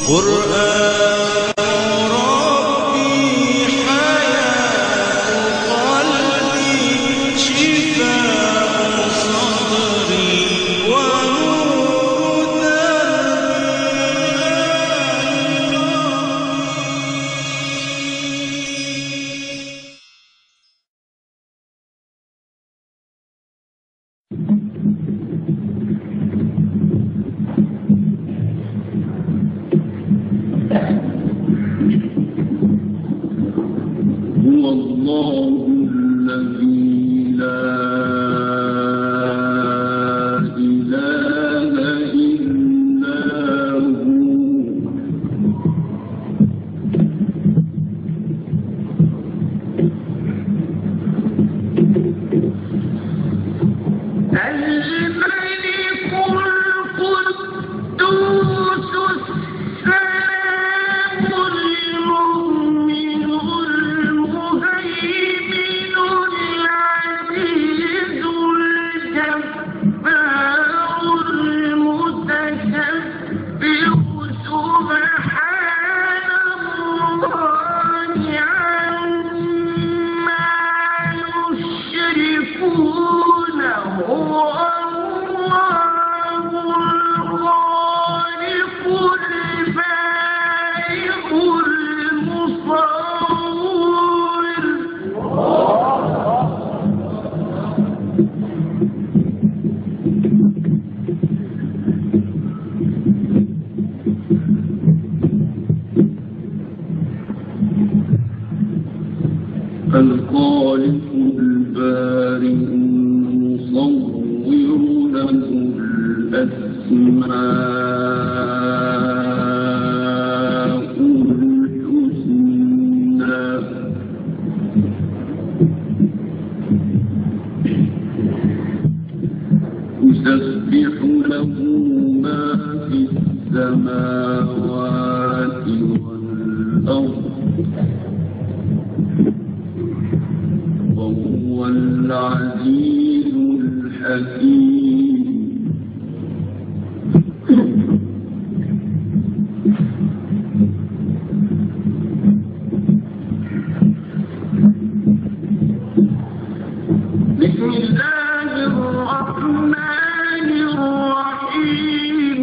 الخالق البارئ المصور له الأسماء الحسنى يسبح له ما في السماوات والأرض وهو العزيز الحكيم. بسم الله الرحمن الرحيم.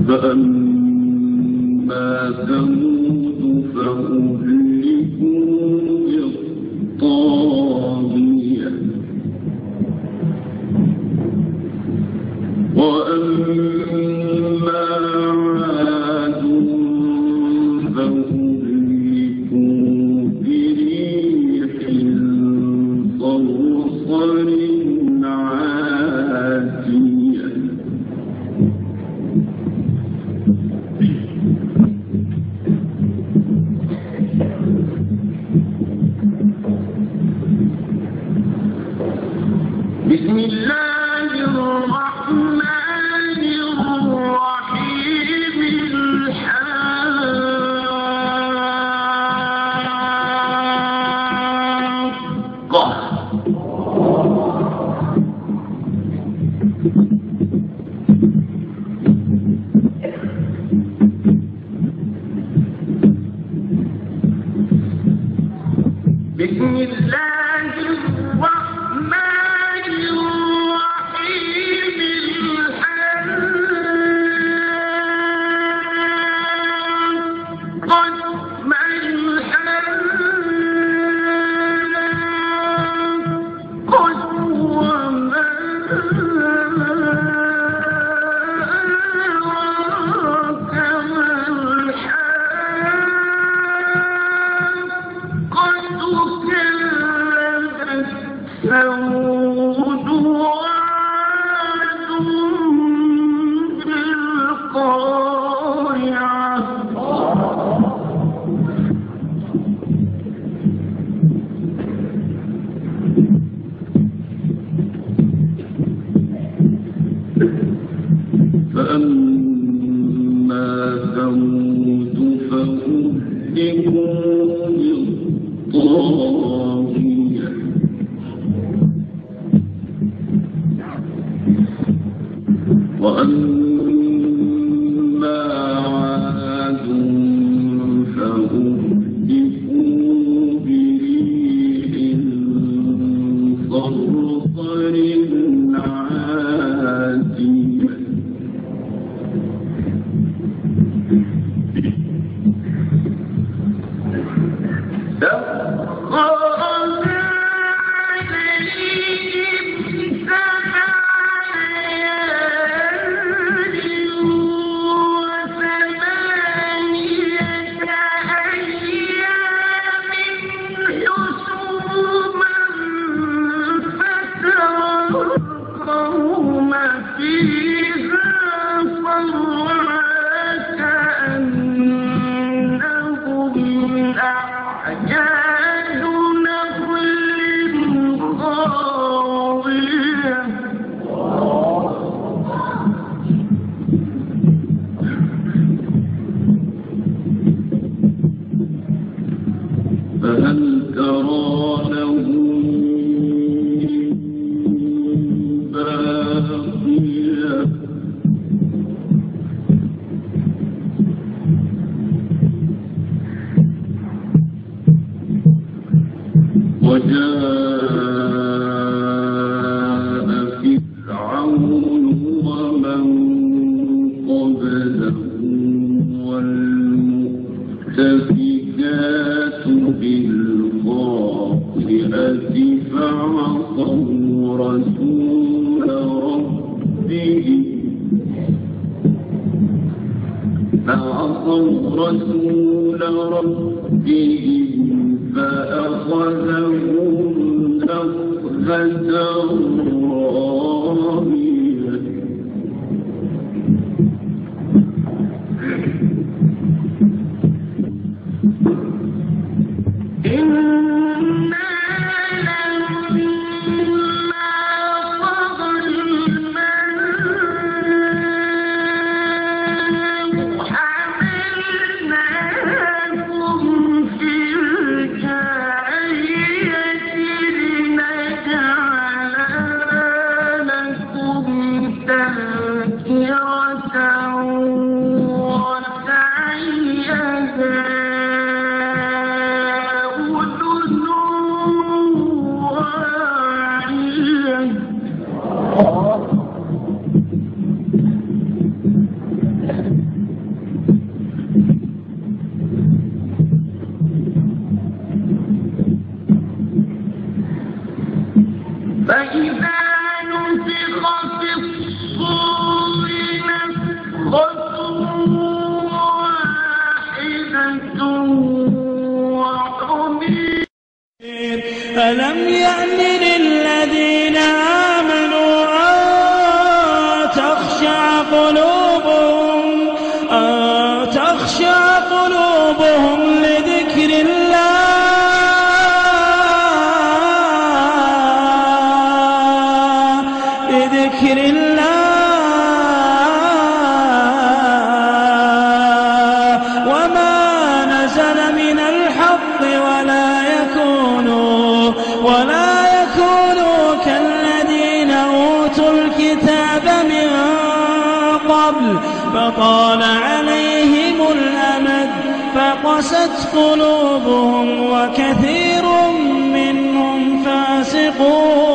فأما ثمود فأهلكوا بالطاغية وأما عاد فأهلكوا بريح صرصر عاتية بسم الله الرحمن الرحيم الحاقة بسم الله الرحمن الرحيم الحاقة ما الحاقة وما أدراك ما كذبت ثمود وعاد بالقارعة فأما ثمود فأهلكوا بالطاغية وأما عاد فأهلكوا بريح صرصر عاتية سخرنا عليهم سبع ليال وثمانية أيام حسوما فترى القوم فيها صرعى كأنهم أعجاز نخل خاوية فهل ترى لهم من باقية وجاء فرعون ومن قبله والمؤتفكات بالخاطئة فعصوا رسول ربهم فأخذهم أخذة رابية إنا لما طغى الماء حملناكم في الجارية لنجعلها لكم فإذا نفخ في الصور نفخة واحدة وحميد ألم يأن للذين آمنوا أن تخشع قلوبهم لذكر الله وما نزل من الحق ولا يكونوا كالذين أوتوا الكتاب من قبل فطال عليهم الأمد فقست قلوبهم وكثير منهم فاسقون